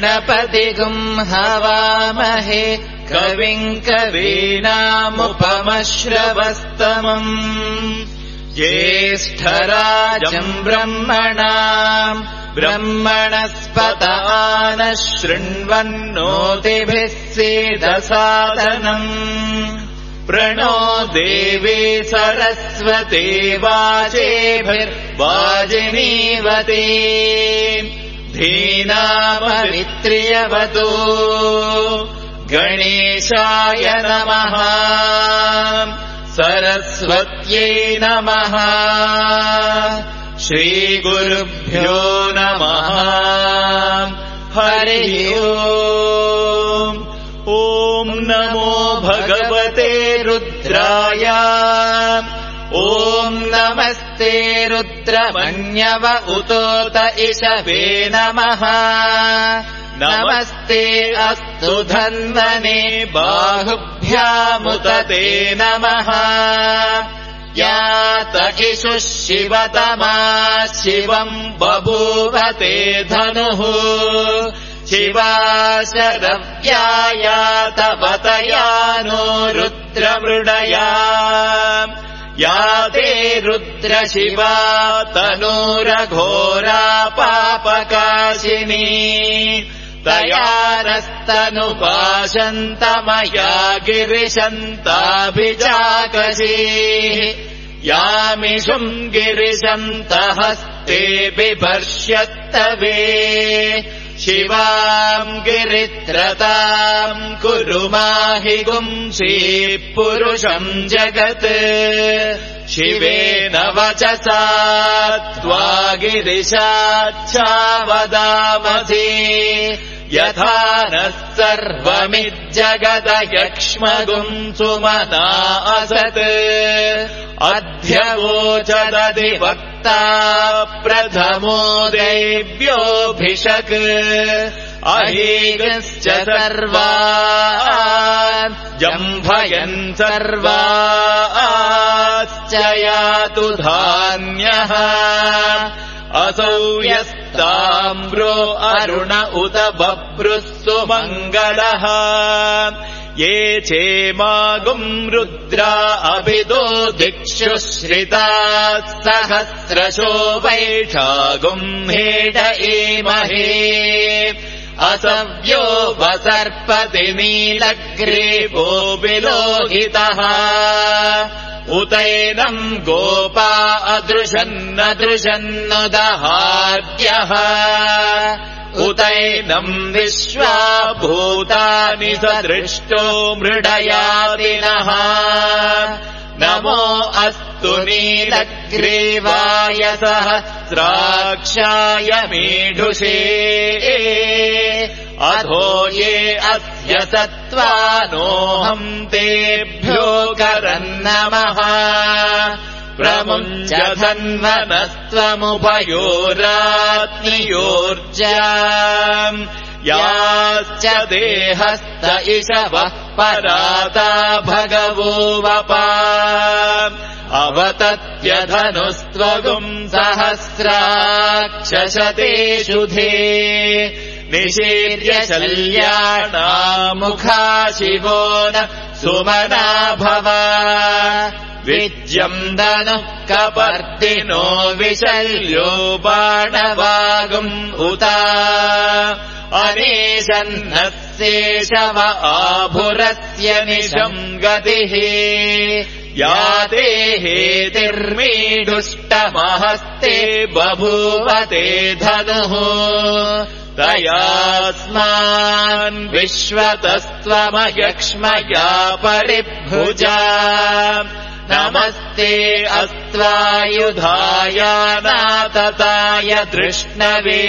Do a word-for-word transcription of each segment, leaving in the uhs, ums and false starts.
गणपतिगुम् हवामहे कविम् कवीनामुपमश्रवस्तमम् ज्येष्ठराजम् ब्रह्मणाम् ब्रह्मणस्पत नः शृण्वन्नोतिभिः सीदसादनम् प्रणो देवी सरस्वती वाजेभिर्वाजिनीवती धीनामवित्र्यवतु गणेशाय नमः सरस्वत्यै नमः श्रीगुरुभ्यो नमः हरिः ओम् ॐ नमो भगवते रुद्राय ॐ नमस्ते रुद्रमन्यव उतोत इषवे नमः नमस्ते अस्तु धन्वने बाहुभ्यामुत ते नमः यात इषुः शिवतमा शिवम् बभूवते धनुः शिवा शरव्यायातवतयानो रुद्रमृडया या ते रुद्रशिवा तनूरघोरा पापकाशिनी तया नस्तनुपाशन्तमया गिरिशन्ताभिजाकशीः यामिषुम् गिरिशन्तहस्ते बिभर्ष्यत्तवे शिवाम् गिरित्रताम् कुरु माहि गुंसी पुरुषम् जगत् शिवेन वचसा त्वा गिरिशाच्छावदामसि यथा नः सर्वमिज्जगदयक्ष्मगुम् सुमना असत् अध्यवोचदधिवक्ता प्रथमो देव्योऽभिषक् अहीगश्च सर्वान् जम्भयन् सर्वाश्च यातु धान्यः असौ यस्ताम्रो अरुण उत बभ्रुः सुमङ्गलः ये चेमागुम् रुद्रा अभिदो दिक्षु श्रिताः सहस्रशो वैशागुम् हेड एमहे असव्यो वसर्पति नीलग्रीवो विलोहितः उतैनम् गोपा अदृशन्नदृशन्नुदहाद्यः उतैनम् विश्वा भूतानि सदृष्टो मृडयादिनः नमो अस्तु नीलग्रीवाय सहस्राक्षाय मीढुषे अधो ये अस्य सत्त्वानोऽहम् तेभ्यो करन्नमः प्रमुञ्च धन्वनस्त्वमुभयोरात्नियोर्जाम् याश्च देहस्त इषवः पराता भगवो वपा अवतत्यधनुस्त्वगुम् सहस्राक्षशतेषु धे निशीर्य शल्याणामुखा शिवो न सुमना भव विज्यम् दनुः कपर्दिनो विशल्यो बाणवागुम् उता अनेशन्नस्येषव आभुरस्य निशम् गतिः याते हेतिर्मीढुष्टमहस्ते बभूवते धनुः तयास्मान् विश्वतस्त्वमयक्ष्मया परिभुजा नमस्ते अस्त्वायुधाय नातताय धृष्णवे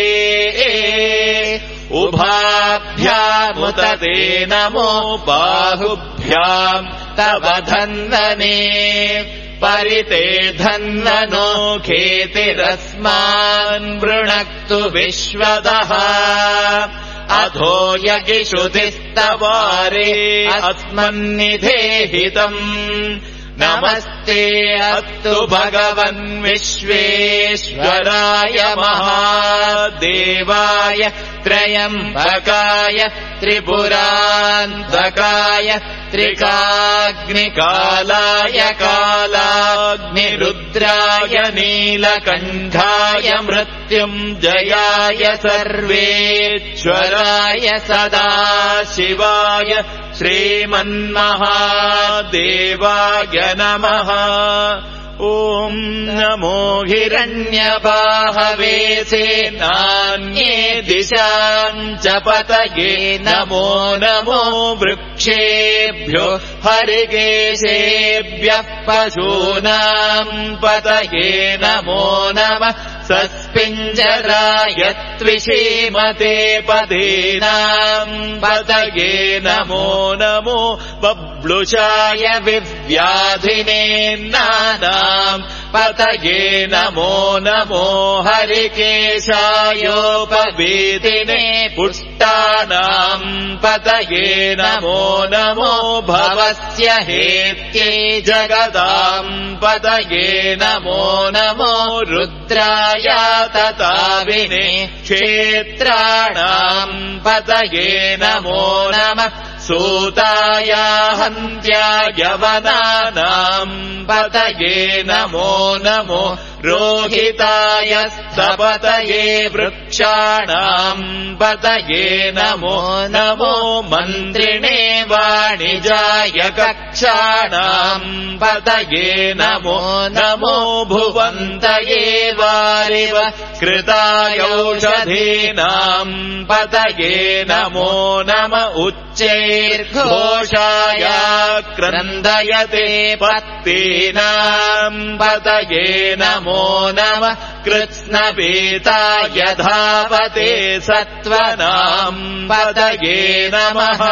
उभाभ्यामुत ते नमो बाहुभ्याम् तव धन्वने परिते धन्वनो खेतिरस्मान् वृणक्तु विश्वतः अधो यगिषुधिस्तवारे अस्मन्निधेहितम् नमस्ते अस्तु भगवन् विश्वेश्वराय महादेवाय त्रयम्बकाय त्रिपुरान्तकाय त्रिकाग्निकालाय कालाग्निरुद्राय नीलकण्ठाय मृत्युञ्जयाय सर्वेश्वराय सदाशिवाय श्रीमन्महादेवाय नमः। ॐ नमो हिरण्यबाहवे सेनान्ये दिशाम् च पतये नमो नमो वृक्षेभ्यो हरिकेशेभ्यः पशूनाम् पतये नमो नमः सस्पिञ्जराय त्विषीमते पदीनाम् पतये नमो नमो बब्लुषाय विव्याधिने नानाम् पतये नमो नमो हरिकेशायोपवीतिने पुष्टानाम् पतये नमो नमो भवस्य हेत्यै जगदाम् पतये नमो नमो रुद्राय तताविने क्षेत्राणाम् पतये नमो नमः सूताय हन्त्याय वनानाम् पतये नमो नमो रोहिताय सपतये वृक्षाणाम् पतये नमो नमो मन्त्रिणे वाणिजाय कक्षाणाम् पतये नमो नमो भुवन्तये वारिव कृतायौषधीनाम् पतये नमो नम उच्चैर्घोषाय क्रन्दयते पत्तीनाम् पतये नमो नमः कृत्स्नपीताय धावते सत्त्वनाम् पतये नमः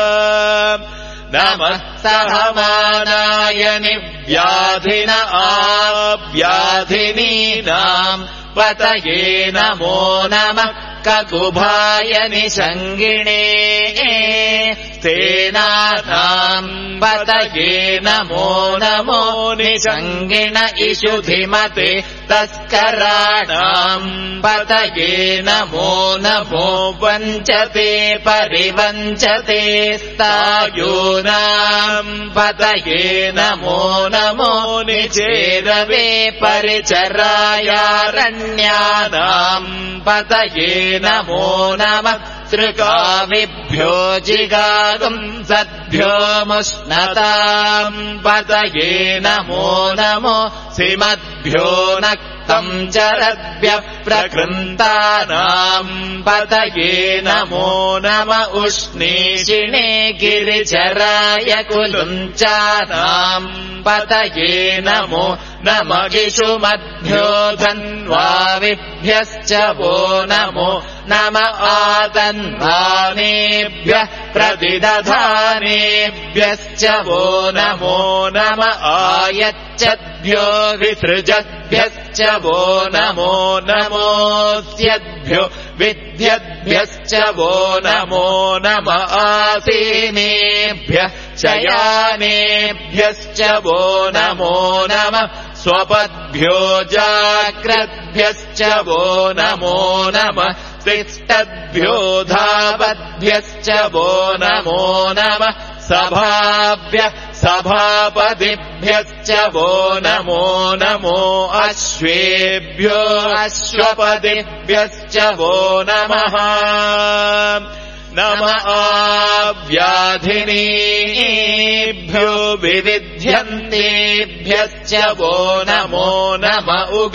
नमः सहमानाय निव्याधिन आव्याधिनीनाम् पतये नमो नमः ककुभाय निषङ्गिणे सेनानाम् पतये नमो नमो निषङ्गिण इषुधिमते तस्कराणाम् पतये नमो नमो वञ्चते परिवञ्चते स्तायूनाम् पतये नमो नमो निचेरवे परिचरायारण्यानाम् पतये नमो नमः त्रिकाविभ्यो जिगागुम् सद्भ्यो मुष्णताम् पतये नमो नमो सिमद्भ्यो नक्तम् चरद्भ्यः प्रकृन्तानाम् पतये नमो नम उष्णीषिणे गिरिचराय कुलुञ्चानाम् पतये नमो नम गिषुमद्भ्यो धन्वाविभ्यश्च वो नमो नम आतन्वानेभ्यः प्रतिदधानेभ्यश्च वो नमो नम आयच्छद्भ्यो विसृजद्भ्यश्च वो नमो नमोऽस्यद्भ्यो विद्यद्भ्यश्च वो नमो नम आसीनेभ्यः शयानेभ्यश्च वो नमो नमः स्वपद्भ्यो जाग्रद्भ्यश्च वो नमो नमः तिष्ठद्भ्यो धावद्भ्यश्च वो नमो नमः सभाभ्यः सभापतिभ्यश्च वो नमो नमो अश्वेभ्यो अश्वपतिभ्यश्च वो नमः नम आव्याधिनीभ्यो विविध्यन्तेभ्यश्च वो नमो नम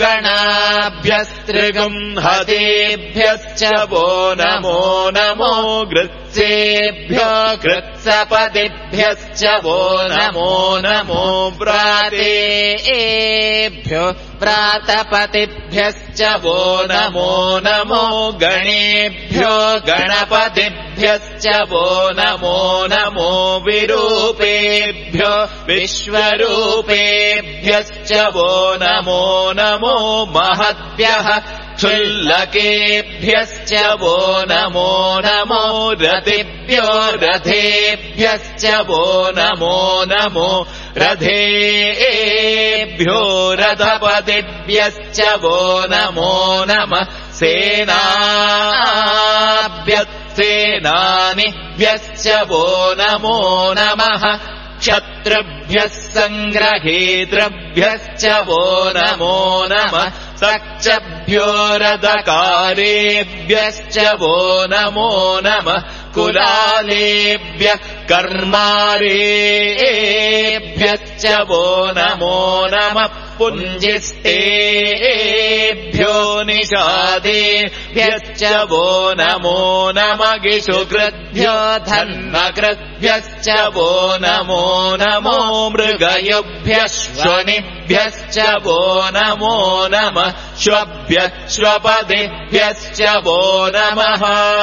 उगणाभ्यस्त्रिगुंहतेभ्यश्च वो नमो नमो गृत्सेभ्यो गृत्सपतिभ्यश्च वो नमो नमो व्रातेभ्यो व्रातपतिभ्यश्च वो नमो नमो गणेभ्यो गणपतिभ्यश्च वो नमो नमो विरूपेभ्यो विश्वरूपेभ्यश्च वो नमो नमो महद्भ्यः क्षुल्लकेभ्यश्च वो नमो नमो रतिभ्यो रथेभ्यश्च वो नमो नमो रथेभ्यो रथपतिभ्यश्च वो नमो नमः सेनाभ्यस्सेनानिभ्यश्च वो नमो नमः क्षत्रुभ्यः सङ्ग्रहेतृभ्यश्च वो नमो नमः सक्चभ्यो रथकारेभ्यश्च वो नमो नमः कुलालेभ्यः कर्मारेभ्यश्च वो नमो नमः पुञ्जिष्टेभ्यो निषादेभ्यश्च वो नमो नमः गिषुकृद्भ्यो धन्मकृद्भ्यश्च वो नमो नमो मृगयुभ्यः श्वनिभ्यश्च वो नमो नमः श्वभ्यः श्वपदिभ्यश्च वो नमः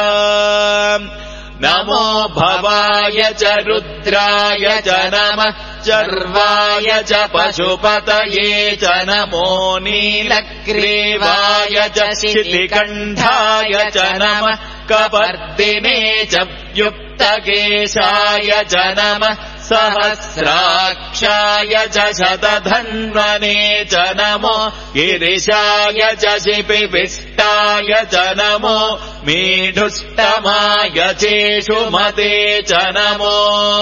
नमो भवाय च रुद्राय च नमः चर्वाय च पशुपतये च नमो नीलग्रीवाय च शितिकण्ठाय च नमः कपर्दिने च युक्तकेशाय च नमः सहस्राक्षाय च शतधन्वने च नमो गिरिशाय च शिपिविष्टाय च नमो मीढुष्टमाय चेषुमते च नमो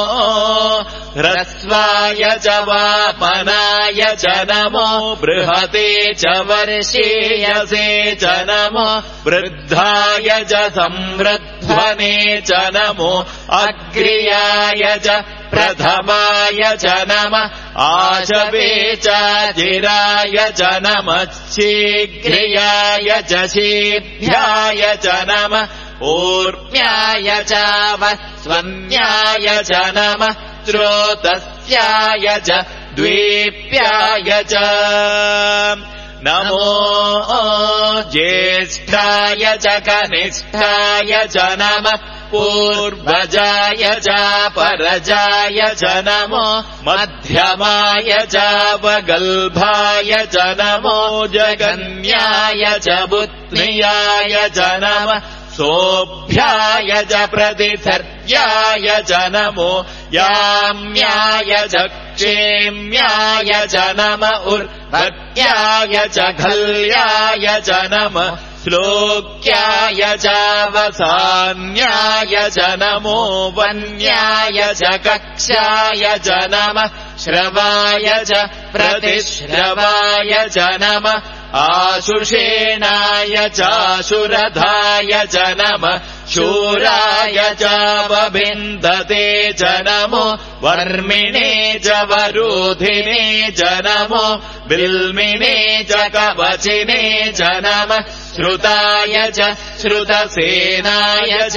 ह्रस्वाय च वामनाय च नमो बृहते च वर्षेयसे च नमो वृद्धाय च संवृध्वने च नमो अग्र्याय च प्रथमाय च नमः आशवे च जिराय च नमः शीघ्र्याय च शीभ्याय च नमः ऊर्म्याय च वस्वन्याय च नमः स्रोतस्याय च द्वीप्याय च नमो ज्येष्ठाय च कनिष्ठाय च नमः पूर्वजाय च परजाय च नमो मध्यमाय च वगल्भाय च नमो जगन्याय च बुत्न्याय च नमः सोऽभ्याय च प्रतिसर्याय च नमो याम्याय च क्षेम्याय च नम उर्वत्याय च घल्याय च नमः श्लोक्याय च वसान्याय च नमो वन्याय च कक्षाय च नमः श्रवाय च प्रतिश्रवाय च नमः आशुषेणाय चाशुरधाय च नमः शूराय च वबिन्दते च नमो वर्मिणे च वरुधिने च नमो बिल्मिने च कवचिने च नमः श्रुताय च श्रुतसेनाय च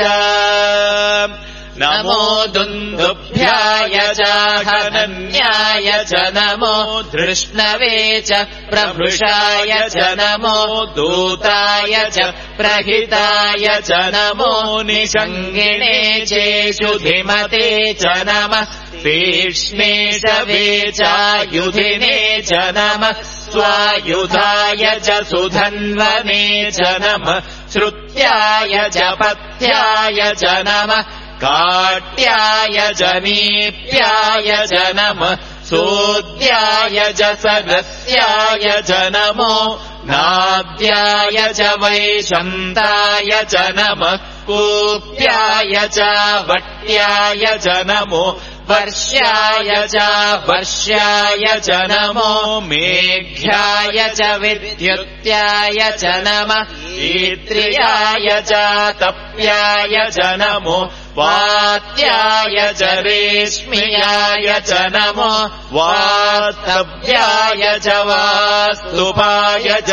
नमो दुन्दुभ्याय च हनन्याय च नमो धृष्णवे च प्रभृषाय च नमो दूताय च प्रहिताय च नमो निषङ्गिणे चेषुधिमते च नमः तीक्ष्णे शवे चायुधिने च नमः स्वायुधाय च सुधन्वने च नमः श्रुत्याय च पथ्याय च नमः काट्याय च नीप्याय च नमः सोद्याय च सरस्याय च नमो नाद्याय च वैशन्ताय च नमः कूप्याय च वट्याय च नमो वर्ष्याय च वर्ष्याय च नमो मेघ्याय च विद्युत्याय च नमः ईत्र्याय च तप्याय च नमो वात्याय च रेश्म्याय च नमो वास्तव्याय च वास्तुपाय च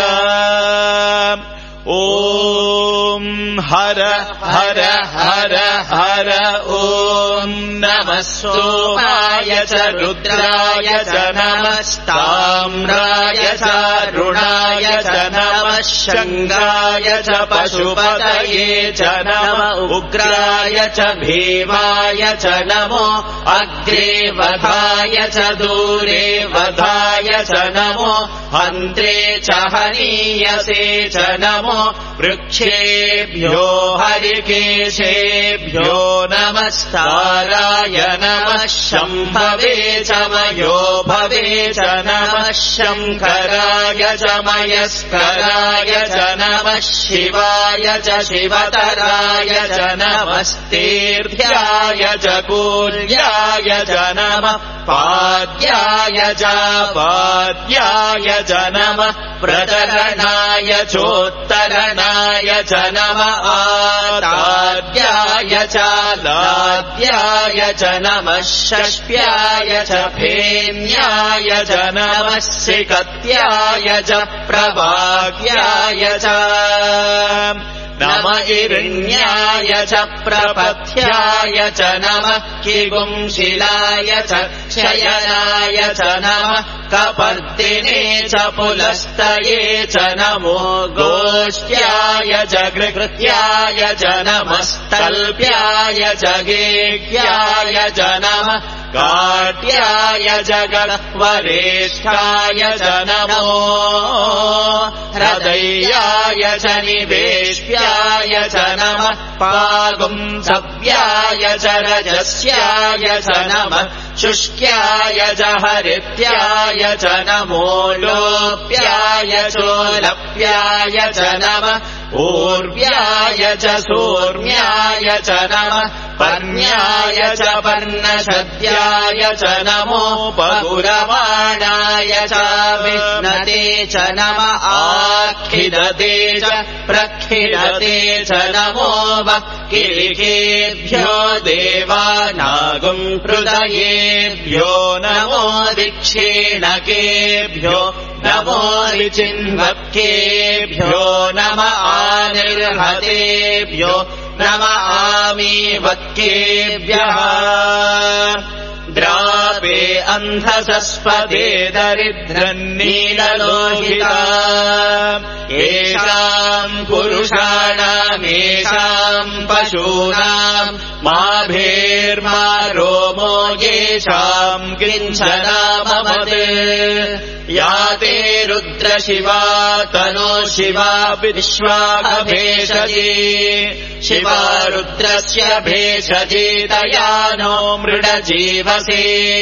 ॐ हर हर हर हर ॐ नमः सोमाय च रुद्राय च नमः ताम्राय च रुणाय च नमः शङ्गाय च पशुपतये च नमः उग्राय च भीमाय च नमो अग्रे वधाय च दूरे वधाय च नमो हन्त्रे च हनीयसे च नमो वृक्षेभ्यो हरिकेशेभ्यो नमः नमस्ताराय नमः शम्भवे च मयो भवे च नमः शङ्कराय च मयस्कराय च नमः शिवाय च शिवतराय च नमस्तीर्थ्याय च कूल्याय च नमः पाद्याय च पाद्याय च नमः प्रतरणाय चोत्तरणाय च नमः आदाद्याय च लाद्याय च नमः षष्ट्याय च फेन्याय च नमः सिकत्याय च प्रभाग्याय च नम इरण्याय च प्रपथ्याय च नमः किगुंशिलाय च क्षयनाय च नमः कपर्दिने च पुलस्तये च नमो गोष्ट्याय च गृकृत्याय च नमस्तल्प्याय च गेह्याय च नमः काट्याय च गह्वरेष्ठाय च नमो हृदयाय च निवेश्याय च नमः पागुंसव्याय च रजस्याय च नमः शुष्क्याय च हरित्याय च नमो लोप्याय चोलप्याय च नमः ऊर्व्याय च सूर्म्याय च नमः पर्ण्याय च पर्णशद्याय च नमो पगुरवाणाय च विघ्नते च नमः आखिदते च प्रखिदते च नमो वक्किलिकेभ्यो देवानागुं हृदयेभ्यो नमो दिक्षीणकेभ्यो नमो ऋचिन्वक्केभ्यो नमः आनिर्हतेभ्यो नमः आमीवक्केभ्यः द्रापे अन्धसस्पदे दरिद्रन्नीललोहिता येषाम् पुरुषाणामेषाम् पशूनाम् माभेर्मा रोमो येषाम् किञ्चनाममते या ते रुद्रशिवा तनो शिवा विश्वाभेषजी शिवा रुद्रस्य भेषजी तया नो मृडजीवसे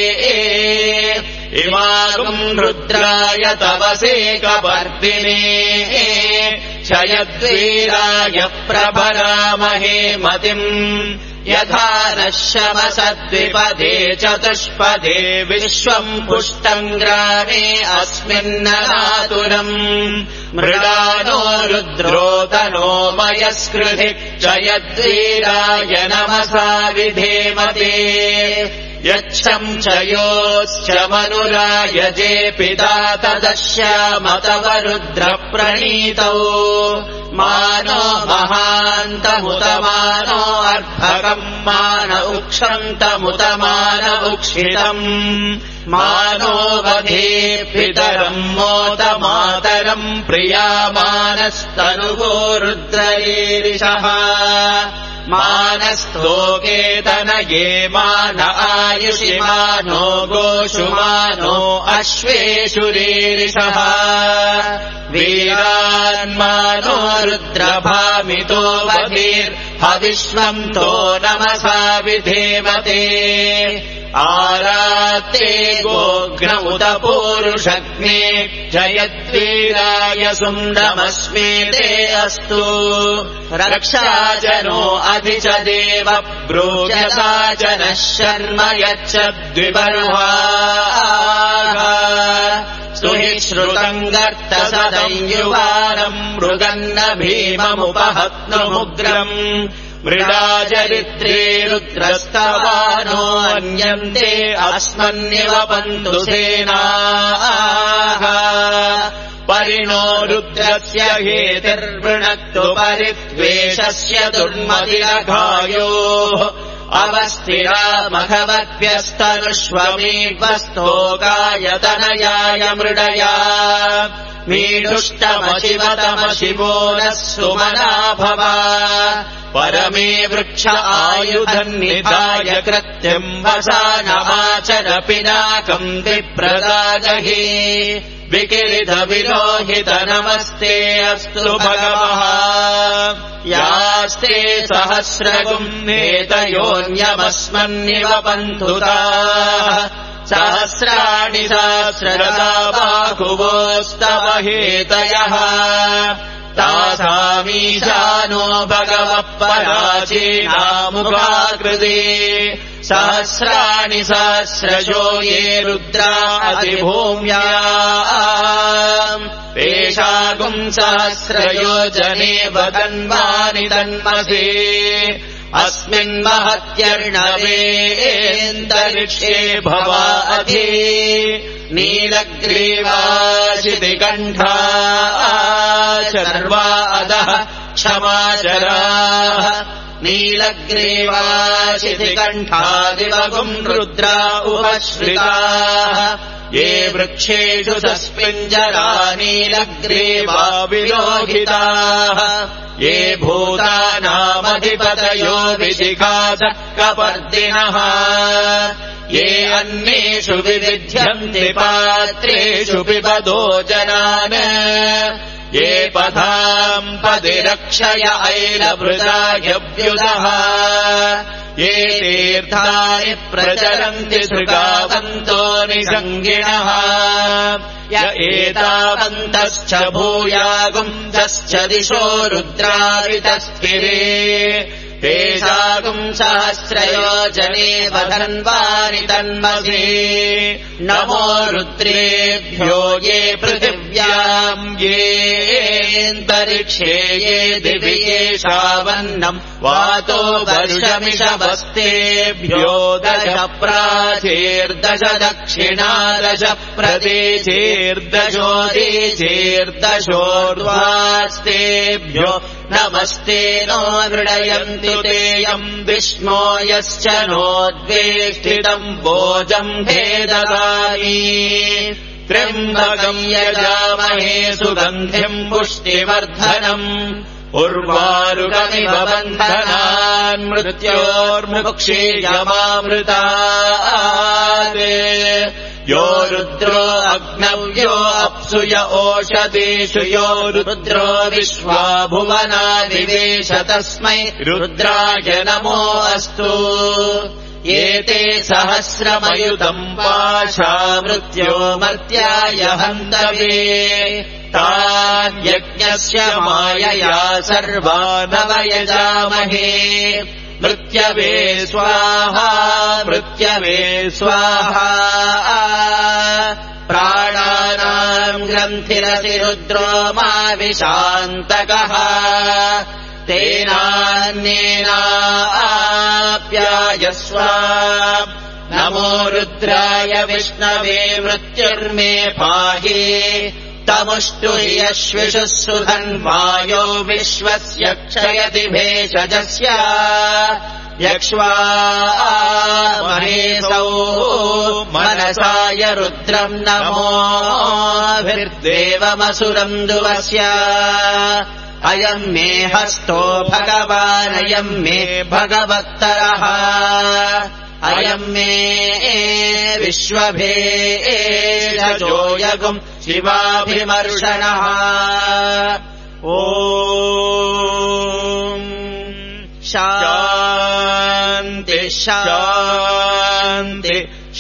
इमागुम् रुद्राय तवसे कपर्दिने क्षयद्वीराय प्रभरामहे मतिम् यथा नः शमसद्विपदे चतुष्पदे विश्वम् पुष्टम् ग्रामे अस्मिन्ननातुरम् मृडानो रुद्रोदनो मयस्कृधि क्षयद्वीराय नमसा विधेमते यच्छम् च योश्च मनुरायजे पिता तदश्यामतव रुद्रप्रणीतौ मानो महान्तमुतमानो अर्भकम् मान उक्षन्तमुतमान उक्षितम् मानो वधे पितरम् मोदमातरम् प्रियामानस्तनुगो रुद्ररीरिषः मानस्तोकेतनये मान आयुषि मानो गोषु मानो अश्वेषु रीरिषः वीरान्मानो रुद्रभामितो वधीर्हविश्वन्तो नमसा विधेमते आरात्ते गोघ्नमुत पूरुषग्ने जयद्वीराय सुन्दमस्मेते अस्तु रक्षाजनो अधि च देव ब्रूयसा जनः शर्म यच्छद्विबर्हाः स्तुहि श्रुतम् गर्तसदञ्युवारम् मृगन्न भीममुपहत्नुमुग्रम् मृडाचरित्रे रुद्रस्तवानो अन्यन्ते अस्मन्निवपन्तु सेनाः परिणो रुद्रस्य हेतिर्वृणक्तु परिद्वेषस्य दुर्मतिरघायोः अवस्थिरा मघवद्भ्यस्तनुष्वमेघ्वस्तोकायतनयाय मृडया मीढुष्टमशिवतमशिवो नः सुमना भव परमे वृक्ष आयुधन्निधाय कृत्यम् वसा नमाचर पिनाकम् विप्रदागहि विकिलितविलोहित नमस्ते अस्तु भगवः यास्ते सहस्रगुम्नेतयोऽन्यमस्मन्निव पन्थुताः सहस्राणि सहस्रगता बाहुवोस्तव हेतयः तासामीशानो भगवः पराचीनामुखाकृते सहस्राणि सहस्रजो ये रुद्रा अधिभूम्या तेषागुम् सहस्रयोजने वदन्वानि तन्मसे अस्मिन् महत्यर्णवेन्दरिक्षे भवा अधि नीलग्रीवाशितिकण्ठा शर्वा अधः क्षमाचराः नीलग्रीवाशितिकण्ठादिवगुम् रुद्रा उपश्रिताः ये वृक्षेषु सस्मिञ्जरा नीलग्रीवा विलोहिताः ये भूतानामधिपतयो विशिखासः कपर्दिनः ये अन्येषु विविध्यन्ति पात्रेषु पिबदो जनान् ये पथाम् पदिरक्षय ऐलभृतायव्युदः ये तीर्थानि प्रचरन्ति सृगावन्तो निसङ्गिणः य एतावन्तश्च भूयागुंसश्च दिशो रुद्रावितस्थिरे तेषागुम् सहस्रयोजने वधन्वानि तन्मसे नमो रुद्रेभ्यो ये पृथिव्याम् येऽन्तरिक्षे ये दिवि येषावन्नम् वातो वर्षमिषवस्तेभ्यो दश प्राचेर्दश दक्षिणादश प्रदेशेर्दशोदेशेर्दशोर्ध्वास्तेभ्यो नमस्ते नो मृडयन्तु तेयम् विष्णो यश्च नोद्वेष्टितम् भोजम् भेददानि त्र्यम्बकम् यजामहे सुगन्धिम् पुष्टिवर्धनम् उर्वारुकमिव बन्धनान् मृत्योर्मुक्षीयमामृतात् यो रुद्रो अग्नव्यो अप्सुय ओषधीषु यो रुद्रो विश्वा भुवनादिवेश तस्मै रुद्राय नमो अस्तु एते सहस्रमयुतम् पाशा मृत्यो मर्त्याय हन्तवे तान् यज्ञस्य मायया सर्वानवयजामहे मृत्यवे स्वाहा मृत्यवे स्वाहा प्राणानाम् ग्रन्थिरतिरुद्रो मा विशान्तकः तेनान्येनाप्यायस्व नमो रुद्राय विष्णवे मृत्युर्मे पाहि तमुष्टु हि यश्विषुः सुधन्वायो विश्वस्य क्षयति भेषजस्य यक्ष्वा महेशौ मनसाय रुद्रम् नमोभिर्देवमसुरम् दुवस्य अयम् मे हस्तो भगवानयम् मे भगवत्तरः अयम् मे विश्वभेषजो यगुम् शिवाभिमर्शनः ॐ शान्ति शान्ति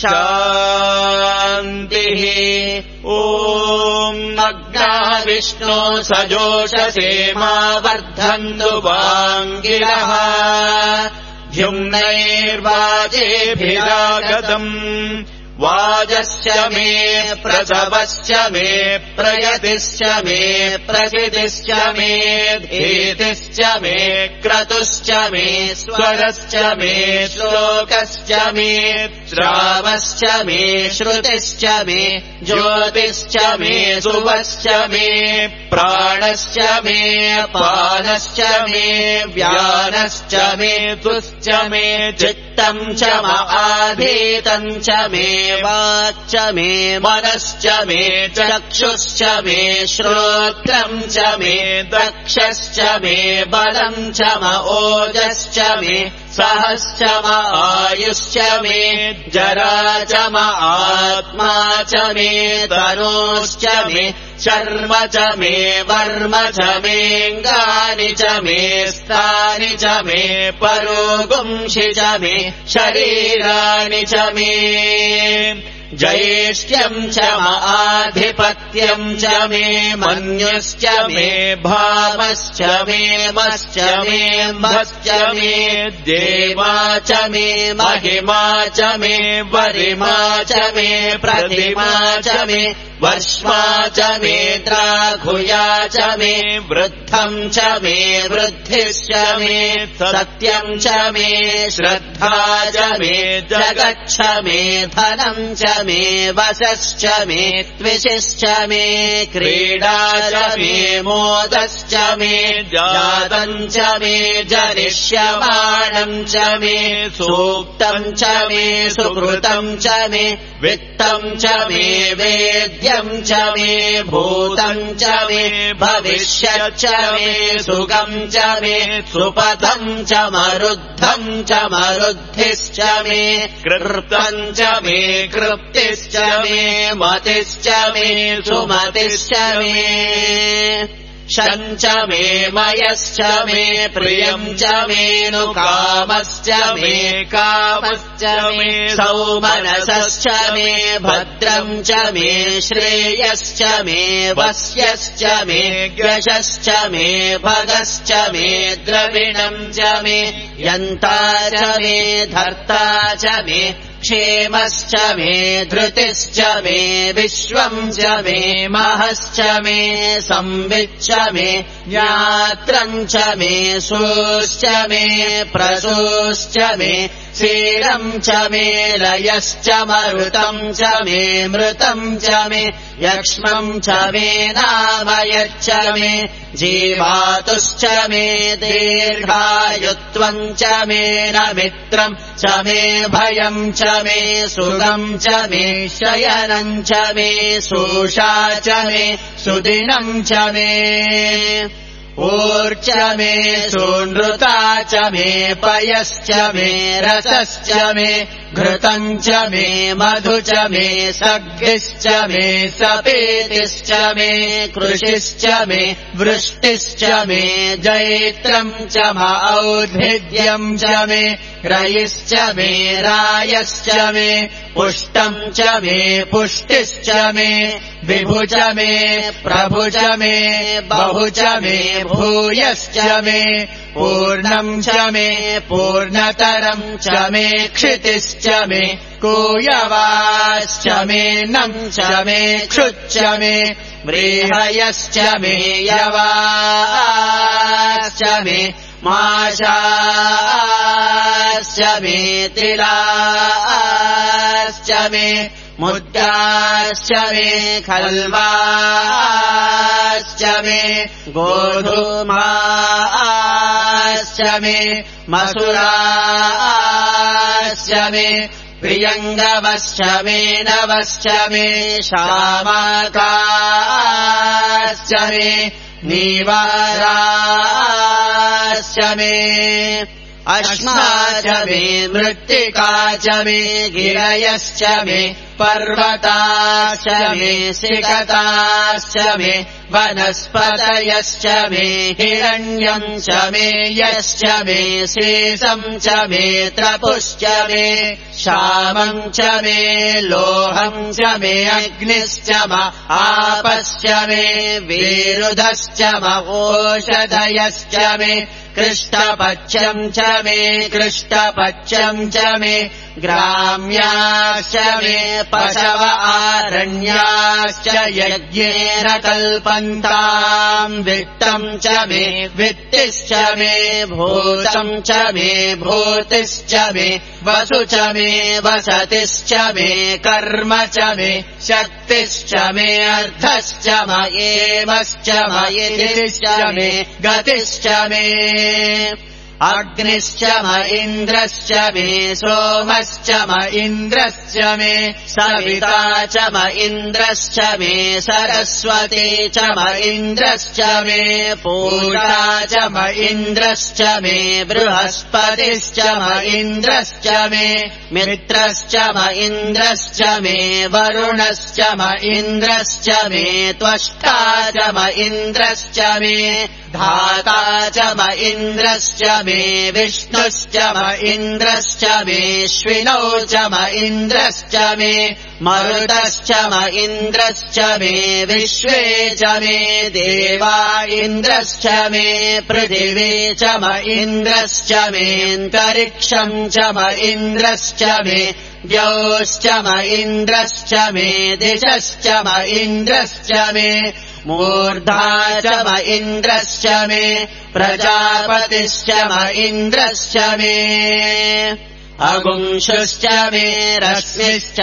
शान्तिः ॐ अग्ना विष्णो सजोषसे मा वर्धन्तु वाङ्गिरः द्युम्नैर्वाजेभिरागतम् वाजश्च मे प्रसवश्च मे प्रयतिश्च मे प्रसिद्धिश्च मे धीतिश्च मे क्रतुश्च मे स्वरश्च मे श्लोकश्च मे श्रावश्च मे श्रुतिश्च मे ज्योतिश्च मे सुवश्च मे प्राणश्च मे पानश्च मे व्यानश्च मे तुश्च मे चित्तम् च माधीतम् च मे वाक् च मे मनश्च मे चक्षुश्च मे श्रोत्रम् च मे दक्षश्च मे बलम् च म ओजश्च मे सहश्च म आयुश्च मे जरा च म आत्मा च मे तनोश्च मे शर्म च मे वर्म च मेऽङ्गानि च मे स्थानि च मे परोगुंषि च मे शरीराणि च मे ज्येष्ठ्यम् च म आधिपत्यम् च मे मन्युश्च मे भावश्च मे मश्च मे मश्च मे देवा च मे महिमा च मे वरिमा च मे प्रतिमा च मे वर्ष्मा च मे द्राघुया च मे वृद्धम् च मे वृद्धिश्च मे सत्यम् च मे श्रद्धा च मे जगच्छ मे धनम् च मे वशश्च मे त्विषिश्च मे क्रीडा च मे मोदश्च मे जातम् च मे जनिष्यमाणम् च मे सूक्तम् च मे सुकृतम् च मे वित्तम् च मे वेद्यम् च मे भूतम् च मे भविष्यच्च मे सुखम् च मे सुपथम् च मरुद्धम् च मरुद्धिश्च मे कृतम् च मे कृप्तिश्च मे मतिश्च मे सुमतिश्च मे शञ्च मे मयश्च मे प्रियम् च मे नु कामश्च मे कामश्च मे सौमनसश्च मे भद्रम् च मे श्रेयश्च मे वस्यश्च मे यशश्च मे भगश्च मे द्रविणम् च मे यन्ता च मे धर्ता च मे क्षेमश्च मे धृतिश्च मे विश्वम् च मे महश्च मे संविच्च मे ज्ञात्रम् च मे सोश्च मे प्रसोश्च मे क्षीरम् च मे लयश्च मरुतम् च मे मृतम् च मे यक्ष्मम् च मे नामयच्च मे जीवातुश्च मे दीर्घायुत्वम् च मे न मित्रम् च मे भयम् च मे सुखम् च मे शयनम् च मे शोषा च मे सुदिनम् च मे ऊर्च मे सूनृता च मे पयश्च मे रसश्च मे घृतम् च मे मधु च मे सग्गिश्च मे सपेतिश्च मे कृषिश्च मे वृष्टिश्च मे जैत्रम् च म और्भिद्यम् च मे रयिश्च मे रायश्च मे पुष्टम् च मे पुष्टिश्च मे विभु च मे प्रभु च मे बहु च मे भूयश्च मे पूर्णम् च मे पूर्णतरम् च मे क्षितिश्च मे कूयवाश्च मे नम् च मे क्षुच्च मे व्रीहयश्च मे यवाश्च मे माशाश्च मे तिलाश्च मे मुद्राश्च मे खल्वाश्च मे गोधूमाश्च मे मसुराश्च मे प्रियङ्गवश्च मे नवश्च मे शामकाश्च मे नीवाराश्च मे अश्मा च मे मृत्तिका च मे गिरयश्च मे पर्वताश्च मे सिकताश्च मे वनस्पतयश्च मे हिरण्यम् च मे यश्च मे शेषम् च मे त्रपुश्च मे श्यामम् च मे लोहम् च मे अग्निश्च म आपश्च मे विरुधश्च म ओषधयश्च मे कृष्णपच्यम् च मे कृष्णपच्यम् च मे ग्राम्याश्च मे पशव आरण्याश्च यज्ञेन कल्पन्ताम् वित्तम् च मे वित्तिश्च मे भूतम् च मे भूतिश्च मे वसु च मे वसतिश्च मे कर्म च मे शक्तिश्च मे अर्थश्च म एवश्च म यतिश्च मे गतिश्च मे अग्निश्च म इन्द्रश्च मे सोमश्च म इन्द्रश्च मे सविता च म इन्द्रश्च मे सरस्वती च म इन्द्रश्च मे पूषा च म इन्द्रश्च मे बृहस्पतिश्च म इन्द्रश्च मे मित्रश्च म इन्द्रश्च मे वरुणश्च म इन्द्रश्च मे त्वष्टा च म इन्द्रश्च मे धाता च म इन्द्रश्च मे विष्णुश्च म इन्द्रश्च मेऽश्विनौ च म इन्द्रश्च मे मरुतश्च म इन्द्रश्च मे विश्वे च मे देवा इन्द्रश्च मे पृथिवी च म इन्द्रश्च मेऽन्तरिक्षम् च म इन्द्रश्च मे द्यौश्च म इन्द्रश्च मे दिशश्च म इन्द्रश्च मे मूर्धा च म इन्द्रश्च मे प्रजापतिश्च म इन्द्रश्च मे अगुंशुश्च मे रश्मिश्च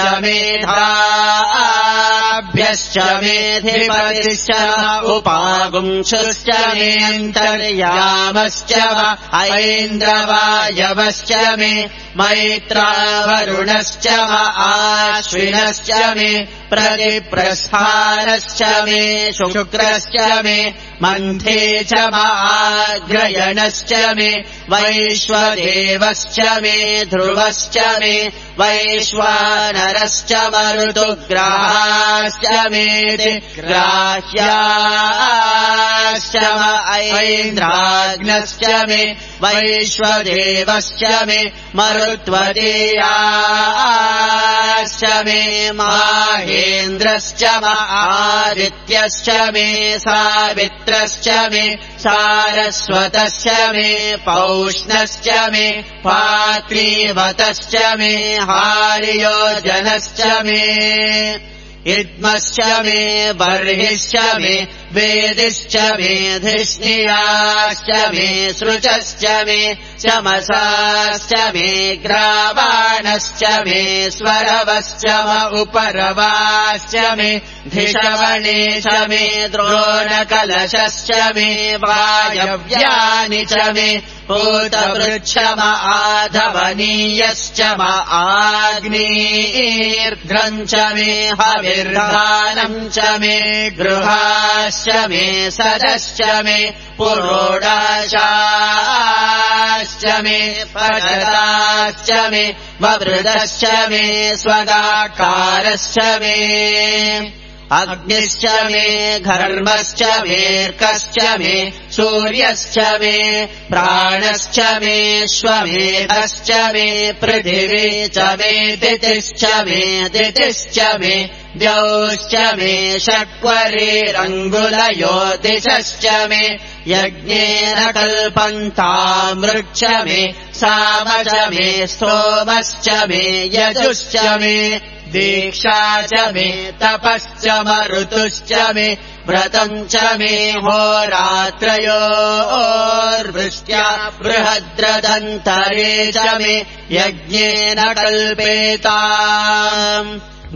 मेधाभ्यश्च मेधिपतिश्च उपागुंशुश्च मेऽन्तर्यामश्च ऐन्द्रवायवश्च मे मैत्रावरुणश्च म आश्विनश्च मे प्रतिप्रस्थानश्च मे शुक्रश्च मे मन्थे च म आग्रयणश्च मे वैश्वदेवश्च मे ध्रुवश्च मे वैश्वानरश्च मरुतुग्राश्च मेति ग्राह्याश्च म ऐन्द्राग्नश्च मे वैश्वदेवश्च मे मरुत्वतीयाश्च मे माहेन्द्रश्च म आदित्यश्च मे सावित्रश्च मे सारस्वतश्च मे पौष्णश्च मे पात्रीवतश्च मे हार्योजनश्च मे इद्मश्च मे बर्हिश्च मे वेदिश्च मे धिष्णियाश्च मे सृचश्च मे चमसाश्च मे ग्रावाणश्च मे स्वरवश्च म उपरवाश्च मे धिषवणे च मे द्रोणकलशश्च मे वायव्यानि च मे पूतवृक्ष म आधवनीयश्च म आग्नेर्घ्रम् च मे हविर्धानम् च मे गृहाश्च मे सदश्च मे पुरोडाशाश्च मे पशताश्च मे ववृदश्च मे स्वगाकारश्च मे अग्निश्च मे घर्मश्च मेऽर्कश्च मे सूर्यश्च मे प्राणश्च मे श्वमेधश्च मे पृथिवी च मे दितिश्च मे दितिश्च मे द्यौश्च मे षट्वरीरङ्गुलयो दिशश्च मे यज्ञेन कल्पन्तामृक्ष मे साम च मे स्तोमश्च मे यजुश्च मे दीक्षा च मे तपश्च मरुतुश्च मे व्रतम् च मे होरात्रयोर्वृष्ट्या बृहद्रदन्तरे च मे यज्ञेन कल्पेताम्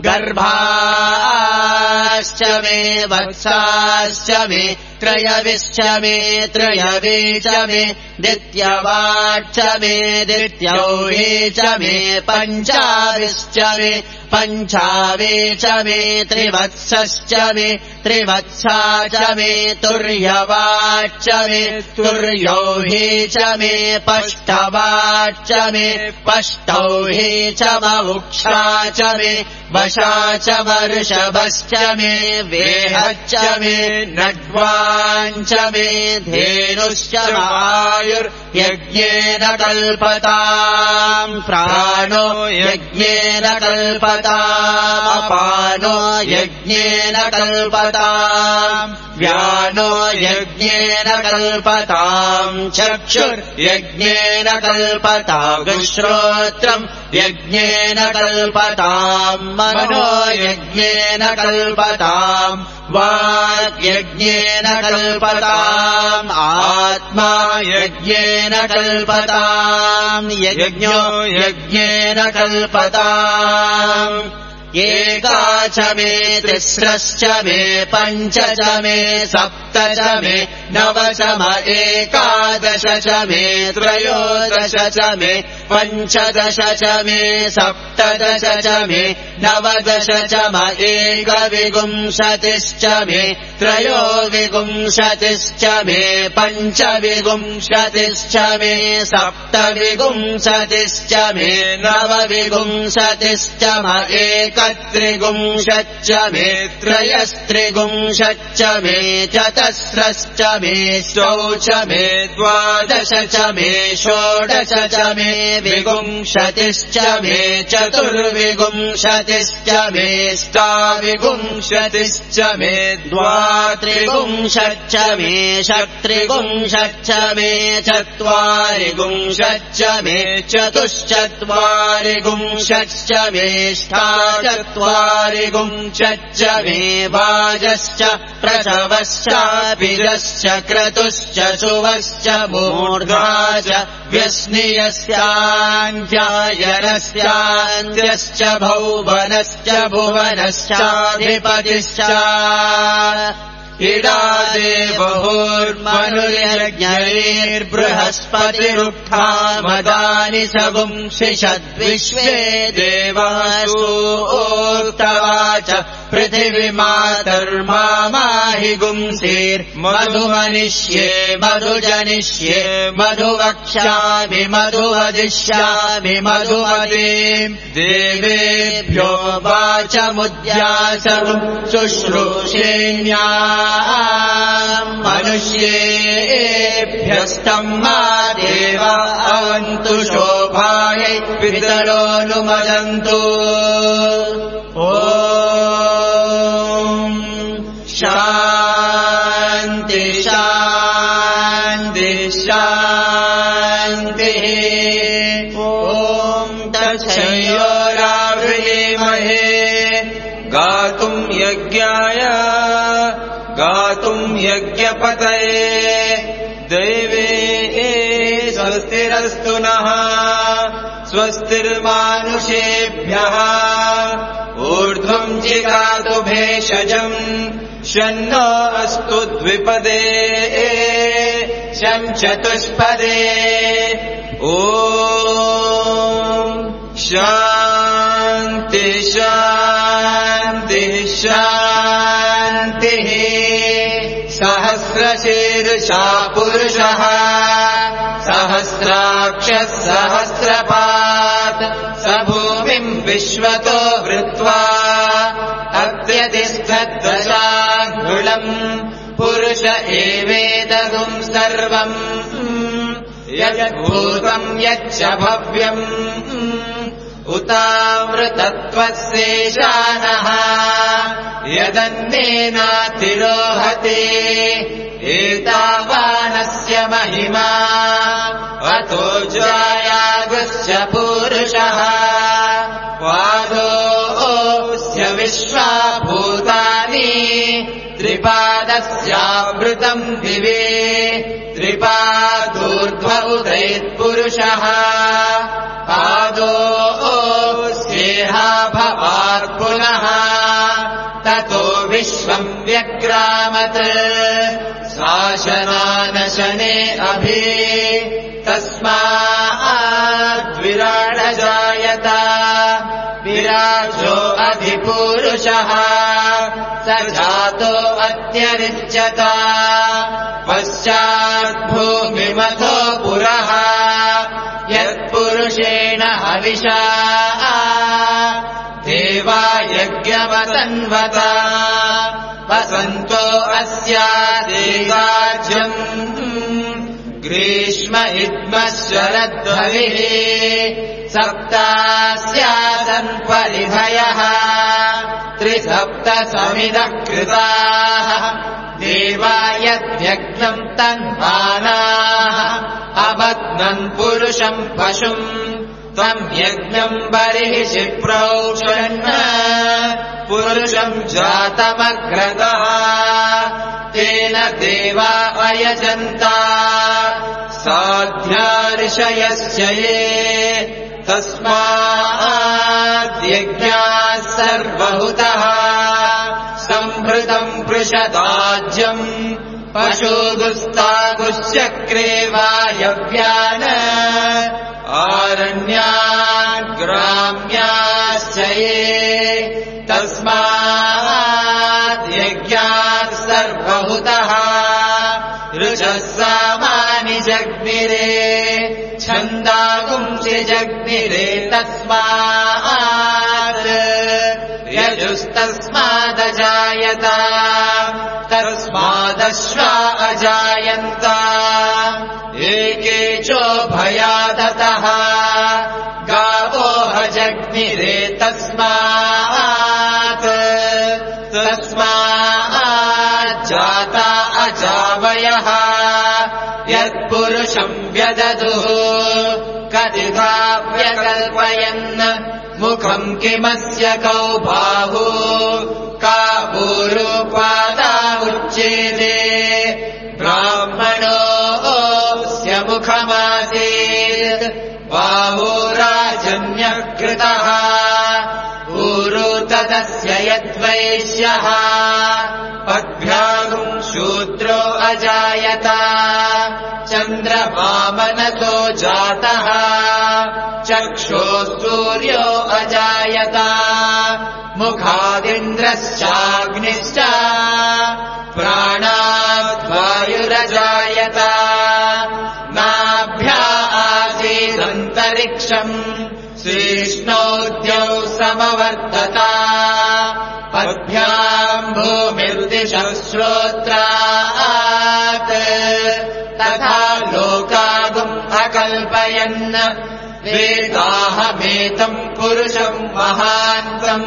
गर्भाश्च मे वत्साश्च मे त्रयविश्च मे त्रयवी च मे दित्यवाच्च मे दित्यौही च मे पञ्चाविश्च मे पञ्चावे च मे त्रिवत्सश्च मे त्रिवत्सा च मे तुर्यवाच्च मे तुर्यौही च मे पष्टवाच्च मे पष्टौही च ममुक्षा च मे वशा च वर्षभश्च मे वेहच्च मे नड्वाञ्च मे धेनुश्च आयुर्यज्ञेन कल्पताम् प्राणो यज्ञेन कल्पताम् अपानो यज्ञेन कल्पताम् व्यानो यज्ञेन कल्पताम् चक्षुर्यज्ञेन कल्पताम् श्रोत्रम् यज्ञेन कल्पताम् मनो यज्ञेन कल्पताम् वाक्यज्ञेन कल्पताम् आत्मा यज्ञेन कल्पताम् यज्ञो यज्ञेन कल्पताम् एका च मे तिस्रश्च मे पञ्च च मे सप्त च मे नव च म एकादश च मे त्रयोदश च मे पञ्चदश च मे सप्तदश च मे नवदश च म एकविंशतिश्च मे त्रयोविंशतिश्च मे पञ्चविंशतिश्च मे सप्तविंशतिश्च मे नवविंशतिश्च म एकत्रिंशच्च मे त्रयस्त्रिंशच्च मे चतस्रश्च मे षोडश मे द्वादश च मे षोडश च मे विंशतिश्च मे चतुर्विंशतिश्च मे ष्टाविंशतिश्च मे द्वात्रिंशच्च मे षट्त्रिंशच्च मे चत्वारिंशच्च मे चतुश्चत्वारिंशच्च मे ष्टाचत्वारिंशच्च मे वाजश्च प्रसवश्च बीजश्च क्रतुश्च शुभश्च मूर्धा च व्यस्नियस्यान्त्यायनस्यान्त्यश्च भौवनश्च भुवनश्चाधिपतिश्च इडा देवोर्मनुर्यज्ञैर्बृहस्पतिरुक्था मदानि सगुंसिषद्विश्वे देवासु ओक्तवाच पृथिवीमातर्माहि गुंसीर्मधुमनिष्ये मधुजनिष्ये मधुवक्ष्यामि मधुवदिष्यामि मधुमतीम् देवेभ्यो वाचमुद्यासम् शुश्रूषेण्या मनुष्येभ्यस्तम् मा देवा अवन्तु शोभायै पितरोऽनुमदन्तु ॐ शान्ति शान्ति शान्तिः ॐ तच्छयोरावृणीमहे गातुम् यज्ञाय गातुम् यज्ञपतये दैवे स्वस्तिरस्तु नः स्वस्तिर्मानुषेभ्यः ऊर्ध्वम् जिगातु भेषजम् शन्नो अस्तु द्विपदे शं चतुष्पदे ॐ शान्ति शान्ति शान्तिः सहस्रशीर्षा पुरुषः सहस्राक्षः सहस्रपात् स भूमिम् विश्वतो वृत्वा अत्यतिष्ठद्दशाङ्गुलम् पुरुष एवेदगुम् सर्वम् यद्भूतम् यच्च भव्यम् उतावृतत्वस्येषानः यदन्नेनातिरोहते एतावानस्य महिमा अतो जायागुश्च पुरुषः पादोऽस्य विश्वा भूतानि त्रिपादस्यावृतम् दिवे त्रिपादूर्ध्व उदैत्पुरुषः पादोऽस्येहा भवार्पुनः ततो विश्वम् व्यक्रामत् शासनानशने अभि तस्माद्विराडजायत विराजो अधिपुरुषः स जातो अत्यरिच्यत पश्चाद्भूमिमथो पुरः यत्पुरुषेण हविषा देवा यज्ञमतन्वत वसन्तो अस्यादेवाज्यम् ग्रीष्म इद्मः शरद्भविः सप्तास्यासन् परिधयः त्रिसप्त समिदः कृताः देवा यद्यज्ञम् तन्वानाः अबध्नन् पुरुषम् पशुम् त्वम् यज्ञम् बर्हिषि प्रोक्षन् पुरुषम् जातमग्रतः तेन देवा अयजन्ता साध्या ऋषयस्य ये तस्माद्यज्ञाः सर्वहुतः सम्भृतम् पृषदाज्यम् पशुगुस्तागुश्चक्रे वायव्यान आरण्यान् ग्राम्याश्च ये तस्माद् यज्ञात् सर्वहुतः ऋचः सामानि जग्निरे छन्दागुंसि जग्निरे तस्मात् यजुस्तस्मादजायत तस्मादश्वा अजायन्त एके चोभयादतः गावो हजग्निरे तस्मात् तस्माज्जाता अजावयः यत्पुरुषम् व्यदधुः कदिधा व्यकल्पयन् मुखम् किमस्य कौ बाहु का पूरुपादा उच्येते ब्राह्मणोऽस्य मुखमासीत् बाहुराजन्यः कृतः ऊरु तदस्य यद्वैश्यः पद्भ्यागुम् शूद्रो अजायत चन्द्रमामनसो जातः चक्षुः सूर्यो अजायत मुखादिन्द्रश्चाग्निश्च प्राणाद्वायुरजायत नाभ्या आसीदन्तरिक्षम् श्रीष्णोद्यौ समवर्तत पद्भ्याम् भूमिर्दिशः श्रोत्रात् तथा लोकागुम् अकल्पयन् वेदाहमेतम् पुरुषम् महान्तम्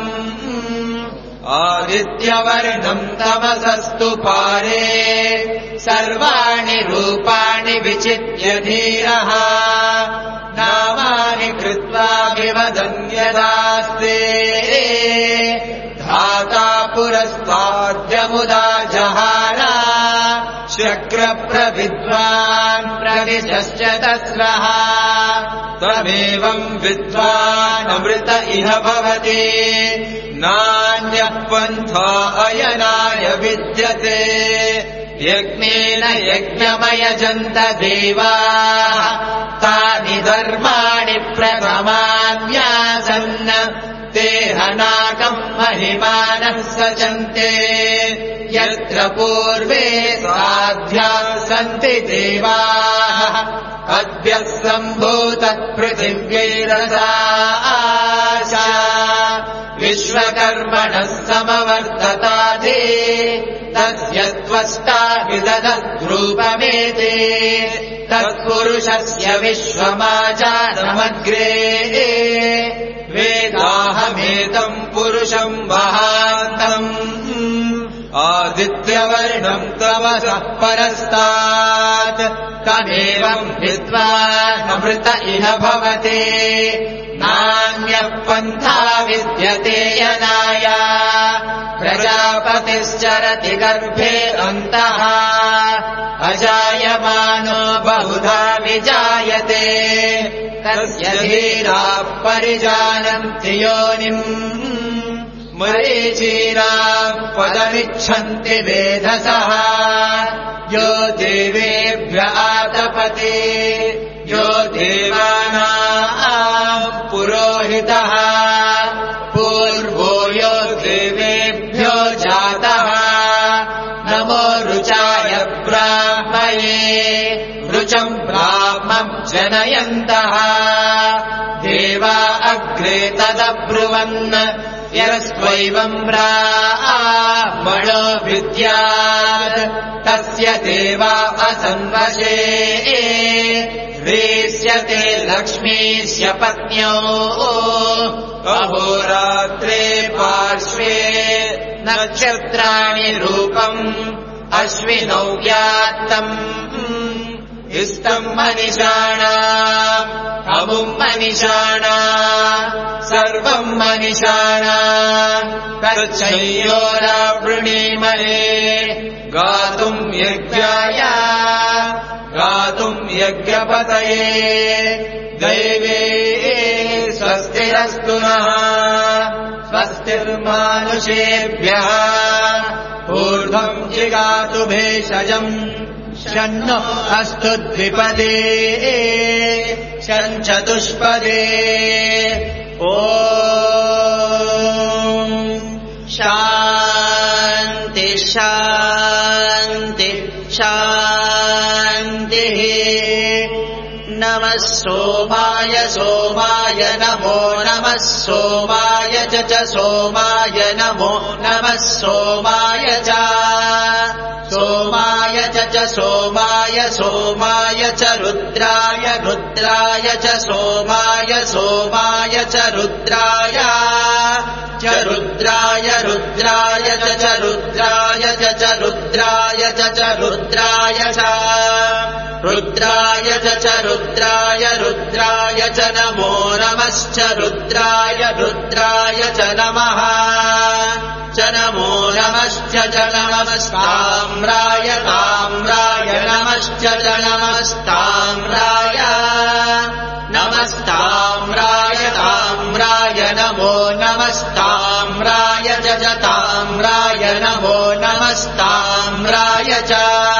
आदित्यवर्णम् तमसस्तु पारे सर्वाणि रूपाणि विचित्य धीरः नामानि कृत्वा विवदन् यदास्ते धाता पुरस्ताद्यमुदा जहार शक्रप्रविद्वान् प्रविशश्च तस्रः तमेवम् विद्वान् अमृत इह भवति नान्यः पन्था अयनाय विद्यते यज्ञेन यज्ञमयजन्त देवाः तानि धर्माणि प्रथमान्यासन् ते हनाकम् महिमानः सचन्ते यत्र पूर्वे साध्याः सन्ति देवाः अद्य सम्भूतत्पृथिव्यैरसा विश्वकर्मणः समवर्ततादे तस्य त्वष्टा विदधद्रूपमेते तत्पुरुषस्य विश्वमाचारमग्रे वेदाहमेतम् पुरुषम् महान्तम् आदित्यवर्णम् तमसः परस्तात् तमेवम् विद्वान् अमृत इह भवते नान्यः पन्था विद्यते यनाय प्रजापतिश्चरति गर्भे अन्तः अजायमानो बहुधा विजायते तस्य धीराः परिजानन्ति योनिम् मरीचीनाम् पदमिच्छन्ति वेधसः यो देवेभ्य आतपते यो देवानाम् पुरोहितः पूर्वो यो देवेभ्यो जातः नमो रुचाय ब्राह्मये रुचम् ब्राह्मम् जनयन्तः देवा अग्रे तदब्रुवन् यस्त्वैवम् ब्राह्मणो विद्यात् तस्य देवा असन्वशे रेष्यते लक्ष्मीस्य पत्न्यो अहोरात्रे पार्श्वे नक्षत्राणि रूपम् अश्विनौ यात्तम् इष्टम् मनिषाणाम् अमुम् मनिषाणाम् सर्वम् मनिषाणाम् तच्चयोरावृणीमहे गातुम् यज्ञाय गातुम् यज्ञपतये दैवे स्वस्तिरस्तु नः स्वस्तिर्मानुषेभ्यः ऊर्ध्वम् जिगातु भेषजम् शन्नो अस्तु द्विपदे शञ्चतुष्पदे ॐ शान्ति शान्ति शान्तिः नमः सोमाय सोमाय नमो नमः सोमाय च च सोमाय नमो नमः सोमाय च सोमाय च च सोमाय सोमाय च रुद्राय रुद्राय च सोमाय सोमाय च रुद्राय च रुद्राय रुद्राय च च रुद्राय च च रुद्राय च च रुद्राय च रुद्राय च च रुद्राय रुद्राय च नमो नमश्च रुद्राय रुद्राय च नमः च नमो नमश्च च नमस्ताम्राय ताम्राय नमश्च च नमस्ताम्राय नमस्ताम्राय ताम्राय नमो नमस्ताम्राय च च ताम्राय नमो नमस्ताम्राय च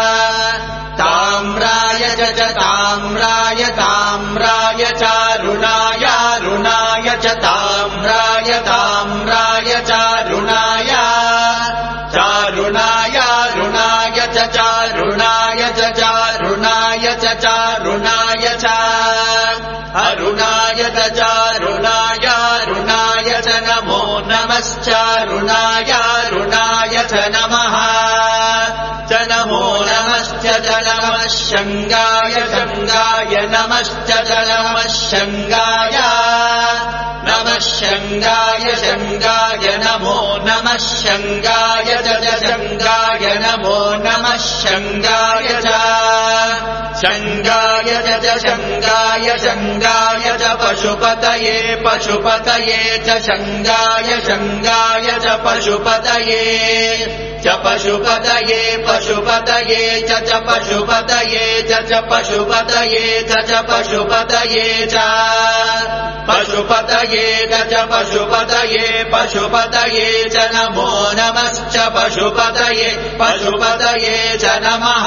ताम्राय च च ताम्राय ताम्राय चारुणाय रुणाय च ताम्राय ताम्राय चारुणाय चारुणाय रुणाय च चारुणाय च चारुणाय च चारुणाय च अरुणाय च चारुणाय रुणाय च नमो नमश्चारुणाय रुणाय च नमः च नमो नमश्च च नमः शङ्गाय शङ्गाय नमश्च च नमः शङ्गाय नमः शङ्गाय शङ्गाय नमो नमः शङ्गाय च च शङ्गाय नमो नमः शङ्गाय च शङ्गाय च च शङ्गाय शङ्गाय च पशुपतये पशुपतये च शङ्गाय शङ्गाय च पशुपतये च पशुपतये पशुपतये च च पशुपतये च च पशुपतये च च पशुपतये च पशुपतये च च पशुपतये पशुपतये च नमो नमश्च पशुपतये पशुपतये च नमः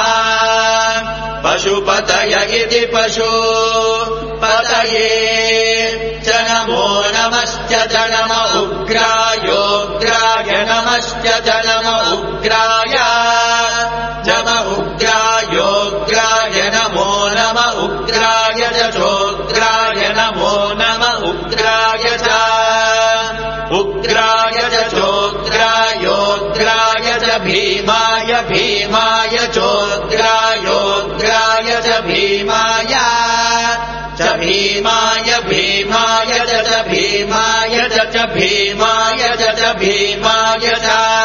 पशुपतय इति पशुपतये च नमो नमश्च च नम उग्रायोग्राय नमश्च च नम उग्राय नम उग्रायोग्राय नमो नम उग्राय च चोग्राय नमो नम उग्राय च उग्राय च चोग्रायोग्राय च भीमाय भीमाय चोग्रायोग्राय च भीमाय च भीमाय भीमाय च च भीमाय च च भीमाय च च भीमाय च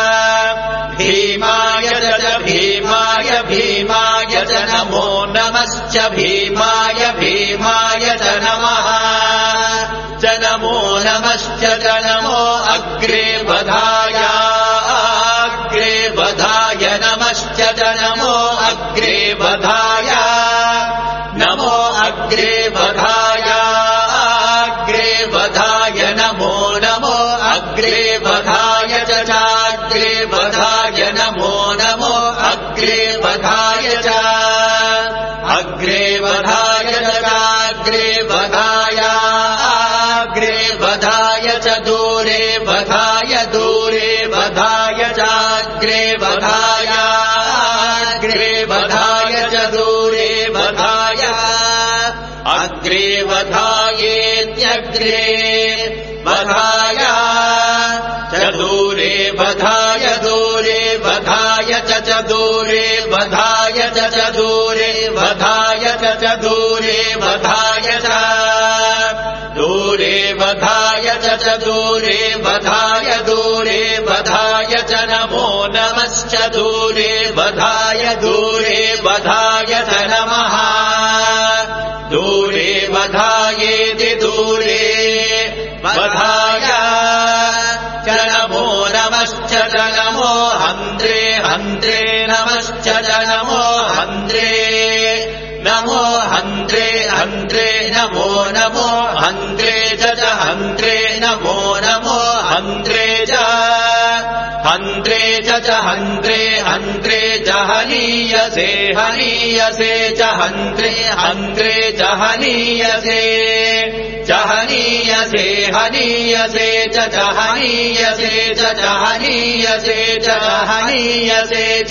भीमाय च च भीमाय भीमाय च नमो नमश्च भीमाय भीमाय च नमः च नमो नमश्च च नमो अग्रे बधाय अग्रे बधाय नमश्च च नमो अग्रे बधाय नमो अग्रे बधाय अग्रे बधाय नमो नमो अग्रे बधाय च चाग्रे बधाय नमो नमो अग्रे बधाय च अग्रे बधाय च चाग्रे बधाय अग्रे बधाय च दूरे बधाय दूरे बधाय चाग्रे बधाय अग्रे बधाय च दूरे बधाय अग्रे बधायेत्यग्रे बधाय च दूरे बधाय दूरे बधाय च च दूरे बधाय च च दूरे बधाय च च दूरे बधाय च दूरे बधाय च च दूरे बधाय दूरे बधाय च नमो नमश्च दूरे बधाय दूरे बधाय च नमः दूरे बधायेति दूरे बधाय च नमो नमश्च च नमो हन्त्रे हन्त्रे नमश्च च नमो हन्त्रे नमो हन्त्रे हन्त्रे नमो नमो हन्त्रे च च हन्त्रे नमो नमो हन्त्रे च हन्त्रे च च हन्त्रे हन्त्रे च हनीयसे हनीयसे च हन्त्रे हन्त्रे च हनीयसे च हनीयसे हनीयसे च च हनीयसे च च हनीयसे च हनीयसे च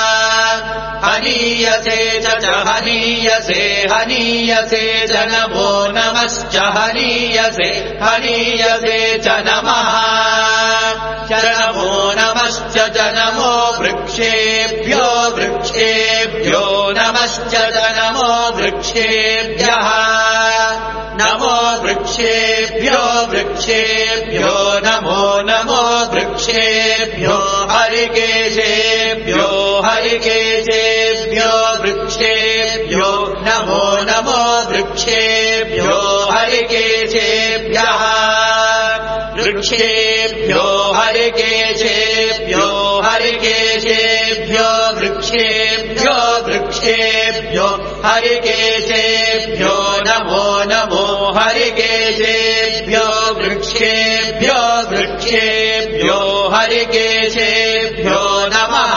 हनीयसे च च हनीयसे हनीयसे च नमो नमश्च हनीयसे हनीयसे च नमः च नमो नमश्च च नमो वृक्षेभ्यो वृक्षेभ्यो नमश्च च नमो वृक्षेभ्यः नमो वृक्षेभ्यो वृक्षेभ्यो नमो नमो वृक्षेभ्यो हरिकेशेभ्यो हरिकेशेभ्यो वृक्षेभ्यो नमो नमो वृक्षेभ्यो हरिकेशेभ्यः वृक्षेभ्यो हरिकेशेभ्यो हरिकेशेभ्यो वृक्षेभ्यो वृक्षेभ्यो हरिकेशेभ्यो नमो नमो हरिकेशेभ्यो वृक्षेभ्यो वृक्षेभ्यो हरिकेशेभ्यो नमः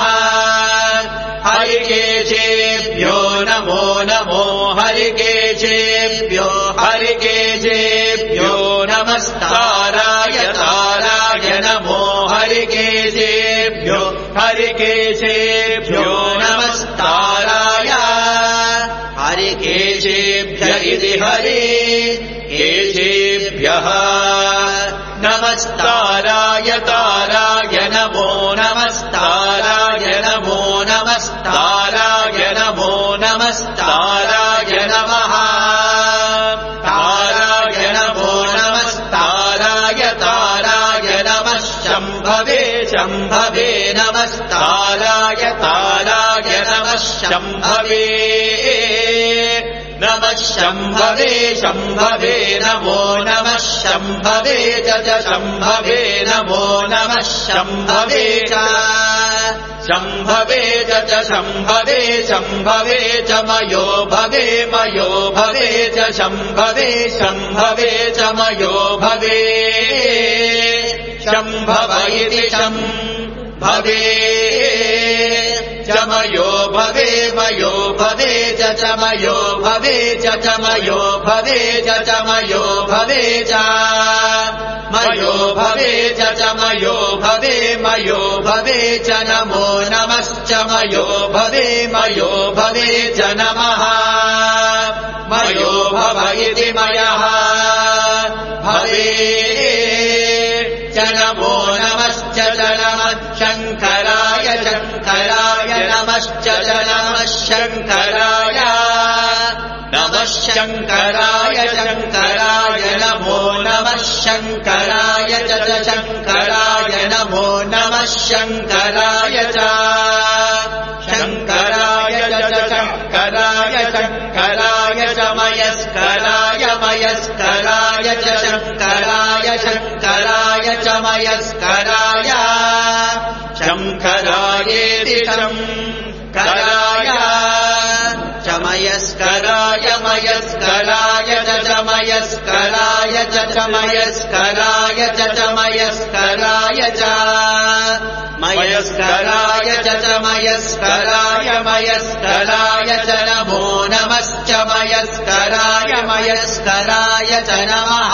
हरिकेशेभ्यो नमो नमो हरिकेशेभ्यो हरिकेशेभ्यो नमस्ताराय ताराय नमो हरिकेशेभ्यो हरिकेशेभ्यो नमस्ताराय हरिकेशेभ्य इति हरि केशेभ्यः नमस्ताराय ताराय नमो नमस्ताराय नमो नमस्ताराय नमो नमस्ताराय नमः ताराय नमो नमस्ताराय ताराय नमः शम्भवे शम्भवे नमस्ताराय ताराय नमः शम्भवे नमः शम्भवे शम्भवे नमो नमः शम्भवे च च शम्भवे नमो नमः शम्भवे च शम्भवे च च शम्भवे शम्भवे च मयो भवे मयो भवे च शम्भवे शम्भवे च मयो भवे शम्भव इति शम्भवे च मयो भवे मयो भवे च च मयो भवे च च मयो भवे च च मयो भवे च मयो भवे च च मयो भवे मयो भवे च नमो नमश्च मयो भवे मयो भवे च नमः मयो भव इति मयः भवे च नमो नमश्च च नमः शङ्कराय शङ्कराय नमश्च च नमः शङ्कराय नमः शङ्कराय शङ्कराय नमो नमः शङ्कराय च च शङ्कराय नमो नमः शङ्कराय च शङ्कराय च च शङ्कराय शङ्कराय च मयस्कराय मयस्कराय च शङ्कराय शङ्कराय च मयस्कराय शङ्करायेति शङ्कराय च मयस्कराय मयस्कराय च च मयस्कराय च च मयस्कराय च च मयस्कराय च मयस्कराय च च मयस्कराय मयस्कराय च नमो नमश्च मयस्कराय मयस्कराय च नमः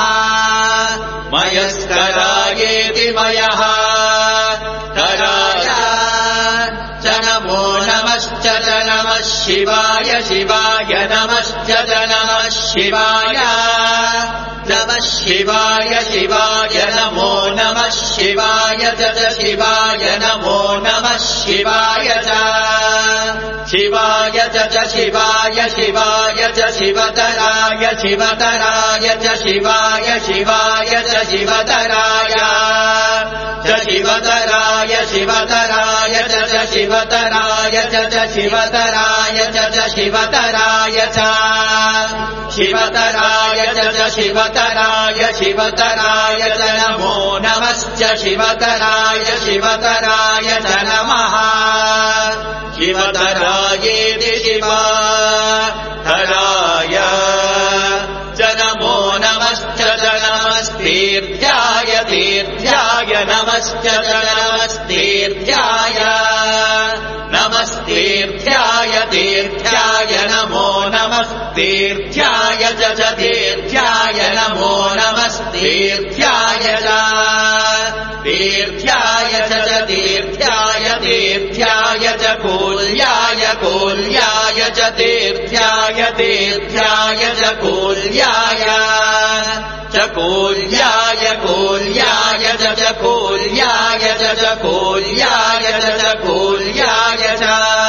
मयस्करायेति मयः कराय च नमो नमश्च च नमः शिवाय शिवाय नमश्च च नमः शिवाय नमः शिवाय शिवाय नमो नमः शिवाय च च शिवाय नमो नमः शिवाय च शिवाय च च शिवाय शिवाय च शिवतराय शिवतराय च शिवाय शिवाय च शिवतराय च शिवतराय शिवतराय च च शिवतराय च च शिवतराय च च शिवतराय च शिवतराय च च शिवतराय शिवतराय च नमो नमश्च शिवतराय शिवतराय च नमः शिवतरायेति शिवतराय च नमो नमश्च च नमस्तीर्थ्याय तीर्थ्याय नमश्च नमस्तीर्थ्याय नमस्तीर्थ्याय तीर्थ्याय नमो नमस्तीर्थ्याय च तीर्थ्याय नमो नमस्तीर्थ्याय च तीर्थ्याय च तीर्थ्याय तीर्थ्याय च कूल्याय कूल्याय च तीर्थ्याय तीर्थ्याय च कूल्याय च कूल्याय कूल्याय च कूल्याय च कूल्याय च कूल्याय च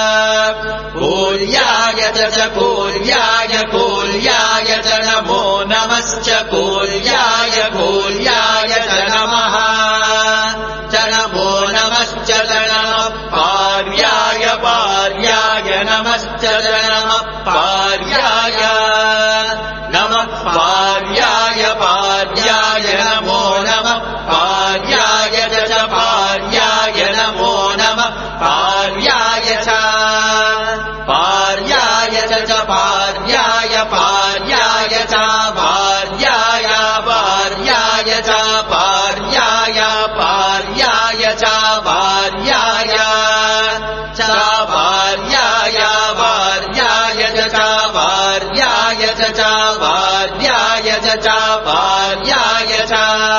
कूल्याय च कूल्याय कूल्याय च नमो नमश्च कूल्याय कूल्याय च नमः च नमो नमश्च नमः पार्याय पार्याय नमश्च नमः पार्याय नमः पार्याय पार्याय नमो नमः पार्याय च पार्याय नमो नमः पार्याय च पार्याय च पार्याय पार्याय च पार्याय पार्याय च पार्याय पार्याय च पार्याय च पार्याय पार्याय च पार्याय च पार्याय च पार्याय च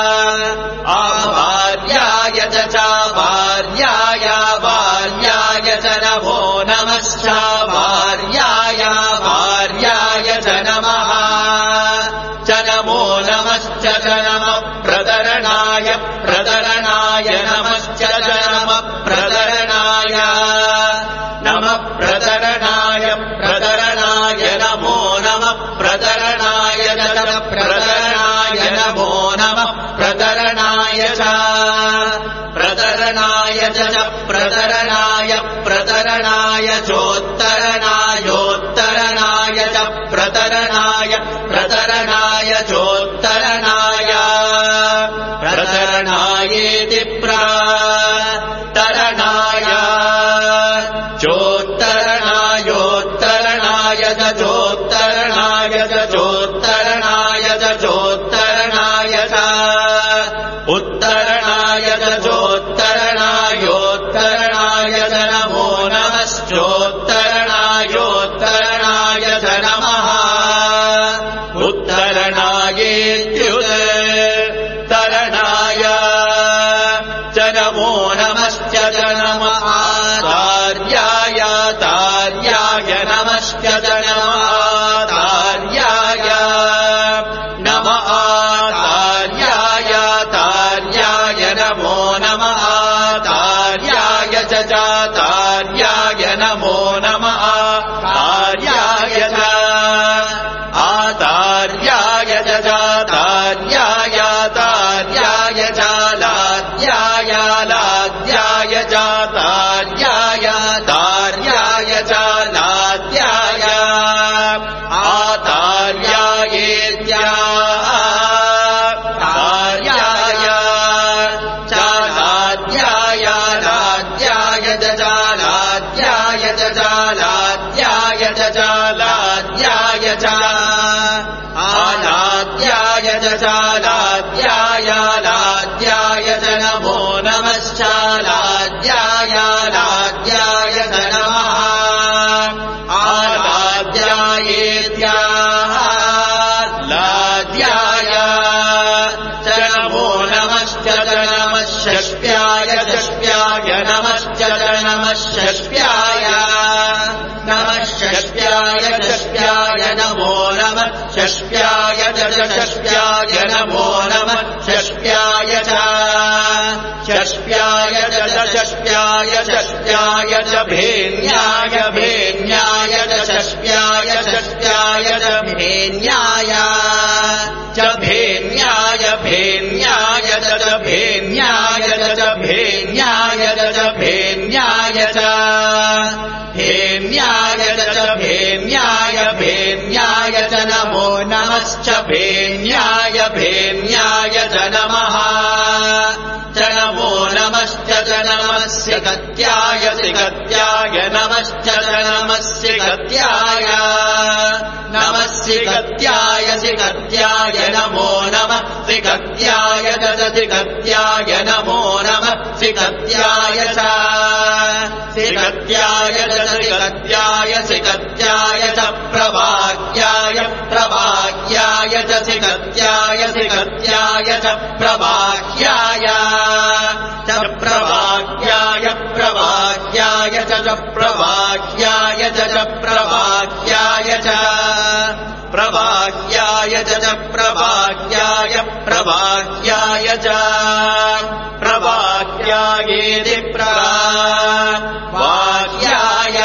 आभार्याय च पार्याय पार्याय च नमो नमश्च भार्याय भार्याय च नमः च नमो नमश्च नमः प्रदरणाय प्रदरणाय नमश्च नमः प्रदरणाय नमः प्रदरणाय प्रदरणाय नमो नमः प्रदरणाय प्रदरणाय नमो नमः प्रदरणाय च प्रदरणाय च प्रदरणाय प्रदरणाय चोत्तरणायोत्तरणाय च प्रदरणाय प्रदरणाय चोत्तरणाय प्रदरणायेति प्रदरणाय चोत्तरणायोत्तरणाय च चोत्तरणाय च चोत्तरणाय च चोत्तरणाय च उत्तरणाय च चोत्तरणायोत्तरणाय च नमो नमश्चोत्तरणायोत्तरणाय च नमः उत्तरणायेत्युत्तरणाय च नमो नमश्च नमः तार्याय तार्याय नमश्च नमः तार्याय नमः तार्याय तार्याय नमो नमः तार्याय च तार्याय नमो नमः तार्याय च आतार्याय च तार्याय तार्याय च लाद्याय लाद्याय च तार्याय तार्याय च लाद्याय आतार्यायेत्या तार्याय च लाद्याय लाद्याय च लाद्याय च लाद्याय च लाद्याय च आलाद्याय च लाद्याय लाद्याय च नमो नमश्च लाद्याय लाद्याय च नमः आलाद्यायेत्या लाद्याय च नमो नमश्च नमः षष्ट्याय षष्ट्याय नमश्च नमः षष्ट्याय नमः षष्ट्याय षष्ट्याय नमो नमः षष्ट्याय षष्ट्याय नमो नमः षष्ट्याय च षष्ट्याय षष्ट्याय षष्ट्याय च भेन्याय भेन्याय षष्ट्याय षष्ट्याय च भेन्याय च भेन्याय भेन्याय च भेन्याय च भेन्याय च भेन्याय च भेन्याय च भेन्याय भेन्याय च नमो नमश्च भेन्याय भेन्याय च नमः च नमो नमश्च नमस्य गत्याय सिगत्याय नमश्च नमस्य गत्याय नमस्य श्रीगत्याय श्रीगत्याय नमो नमः श्रीगत्याय च श्रीगत्याय नमो नमः श्रीगत्याय च श्रीगत्याय च श्रीगत्याय श्रीगत्याय च प्रभाग्याय प्रभाग्याय च श्रीगत्याय श्रीगत्याय च प्रभाग्याय च प्रभाग्याय प्रभाग्याय च प्रभाग्याय च प्रभाग्याय च प्रभाग्याय च प्रभाग्याय प्रभाग्याय च प्रभाग्यायेति प्रभाग्याय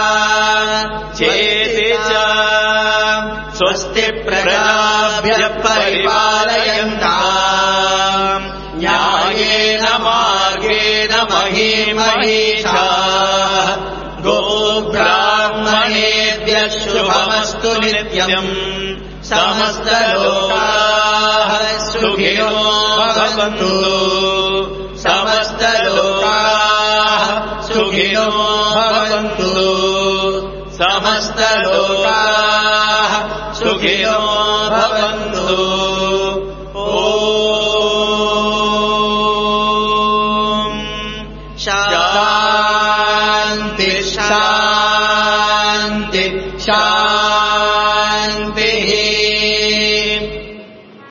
चेति च स्वस्ति प्रजाभ्यः परिपालयन्ताम् न्यायेन मार्गेण महीं महिषाः गोब्राह्मणेभ्यः शुभमस्तु नित्यम् समस्तलोकाः सुखिनो भवन्तु समस्तलोकाः सुखिनो भवन्तु समस्तलोकाः सुखिनो भवन्तु ॐ शान्ति